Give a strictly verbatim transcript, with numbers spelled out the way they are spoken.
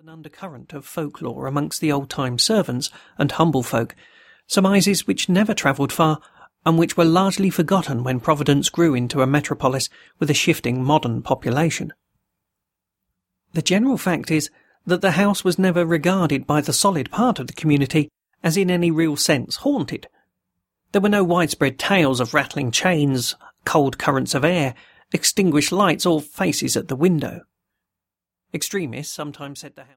an undercurrent of folklore amongst the old-time servants and humble folk, surmises which never travelled far, and which were largely forgotten when Providence grew into a metropolis with a shifting modern population. The general fact is that the house was never regarded by the solid part of the community as in any real sense haunted. There were no widespread tales of rattling chains, cold currents of air, extinguished lights, or faces at the window. Extremists sometimes said the house